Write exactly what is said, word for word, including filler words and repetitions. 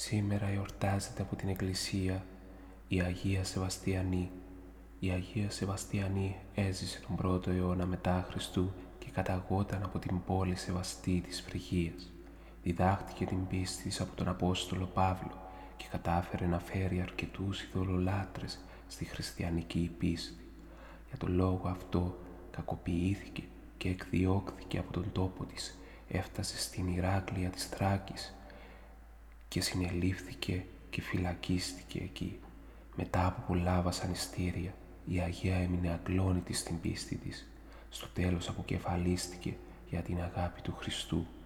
Σήμερα εορτάζεται από την Εκκλησία η Αγία Σεβαστιανή. Η Αγία Σεβαστιανή έζησε τον πρώτο αιώνα μετά Χριστού και καταγόταν από την πόλη Σεβαστή της Φρυγίας. Διδάχτηκε την πίστη της από τον Απόστολο Παύλο και κατάφερε να φέρει αρκετούς ειδωλολάτρες στη χριστιανική πίστη. Για τον λόγο αυτό κακοποιήθηκε και εκδιώκθηκε από τον τόπο της, έφτασε στην Ηράκλεια της Θράκης και συνελήφθηκε και φυλακίστηκε εκεί. Μετά από πολλά βασανιστήρια, η Αγία έμεινε αγκλόνητη στην πίστη της. Στο τέλος αποκεφαλίστηκε για την αγάπη του Χριστού.